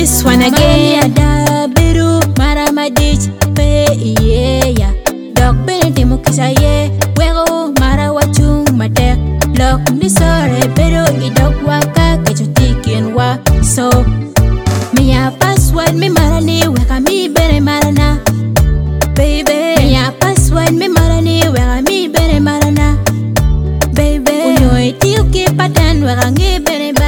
this one again. Ada biru maramadich pe yeah. Dog penalty mukisa ye. Wego mara wachung mate. Lock ni sore pero idog waka kechotikin wa. So me a password me marani weka mi bere marana. Baby me a password me marani weka mi bere marana. Baby unoi tiuki patan weka ngi bere ba.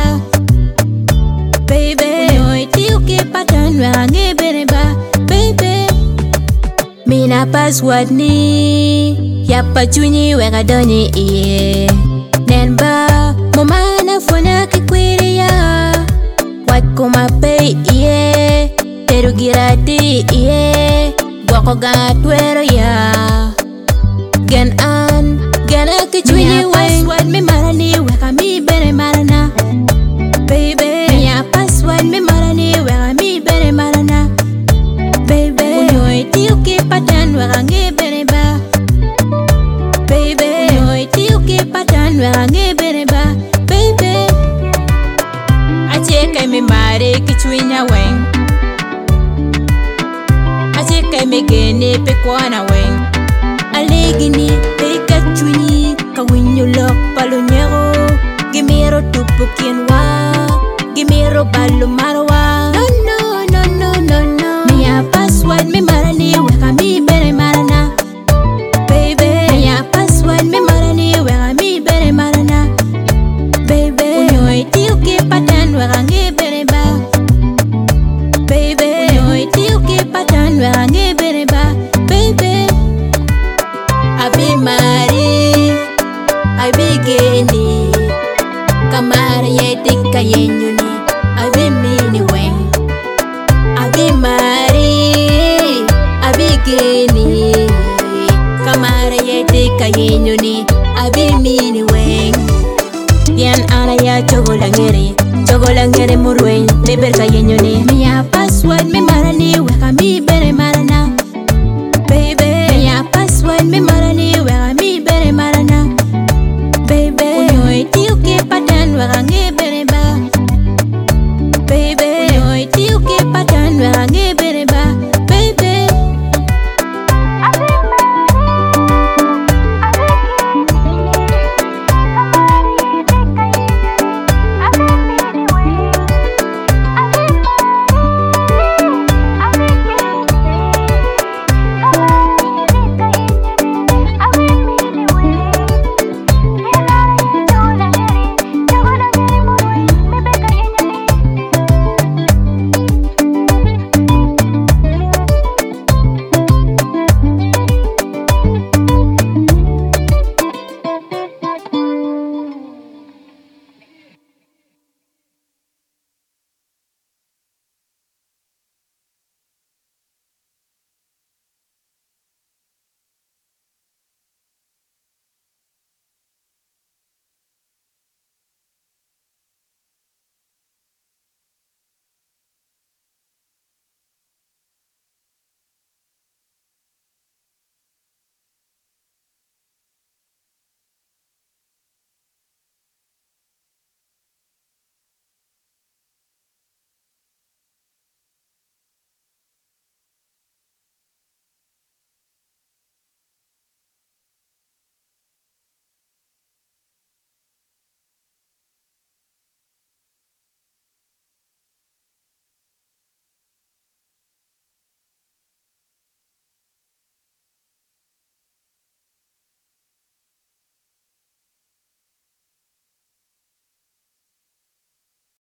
Baby unoi tiuki patan weka ngi bere ba. Baby mina password ni yapa chunyi weka doni iye. Nenba momana fona kikwiria. Wat kuma pay iye. Teru girati iye. Gwako gatwero ya. Gen an gana kichwini password me marani weka mi bere marana. Baby miya password me marani weka mi bere marana. Baby unoi tiuki patan weka ngi bere ba. Baby unoi tiuki patan weka ngi bere ba. Baby acheke me mare kichwinya weng. Acheke me gene pe kwana weng. Alegini pe kachwini kawinyo lok palunyero. Gimiro tupukin wa. Gimiro balu marwa. No no no no no no. Miya password me marani weka mi bere marana. Baby miya password me marani weka mi bere marana. Baby unoi tiuki patan weka ngi bere ba. Baby unoi tiuki patan weka ngi bere ba. Baby abi mari abi geni kamara yetik kayenyuni abi mini weng. Abi mari abi geni kamara yetik kayenyuni abi mini weng. Yan ana ya chogolangere murwe